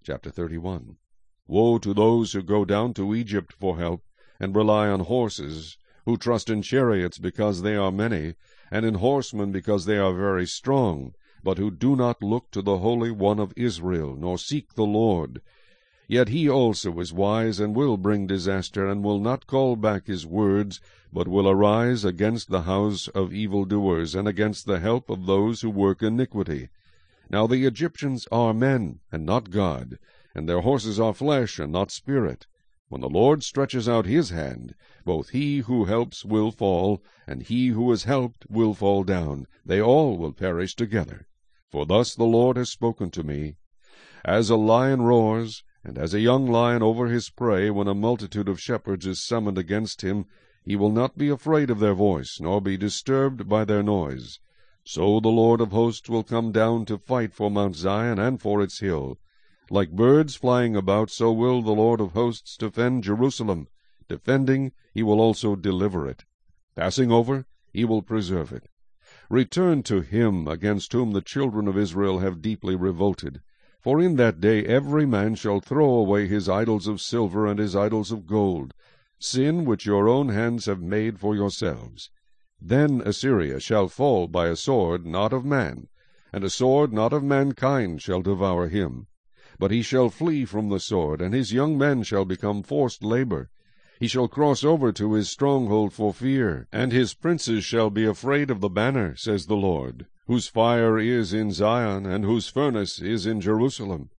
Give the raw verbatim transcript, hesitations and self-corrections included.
Chapter thirty-one. Woe to those who go down to Egypt for help, and rely on horses, who trust in chariots because they are many, and in horsemen because they are very strong, but who do not look to the Holy One of Israel, nor seek the Lord. Yet he also is wise, and will bring disaster, and will not call back his words, but will arise against the house of evildoers, and against the help of those who work iniquity. Now the Egyptians are men, and not God, and their horses are flesh, and not spirit. When the Lord stretches out his hand, both he who helps will fall, and he who is helped will fall down. They all will perish together. For thus the Lord has spoken to me. As a lion roars, and as a young lion over his prey, when a multitude of shepherds is summoned against him, he will not be afraid of their voice, nor be disturbed by their noise. So the Lord of hosts will come down to fight for Mount Zion and for its hill. Like birds flying about, so will the Lord of hosts defend Jerusalem. Defending, he will also deliver it. Passing over, he will preserve it. Return to him against whom the children of Israel have deeply revolted. For in that day every man shall throw away his idols of silver and his idols of gold, sin which your own hands have made for yourselves. Then Assyria shall fall by a sword not of man, and a sword not of mankind shall devour him. But he shall flee from the sword, and his young men shall become forced labor. He shall cross over to his stronghold for fear, and his princes shall be afraid of the banner, says the Lord, whose fire is in Zion, and whose furnace is in Jerusalem.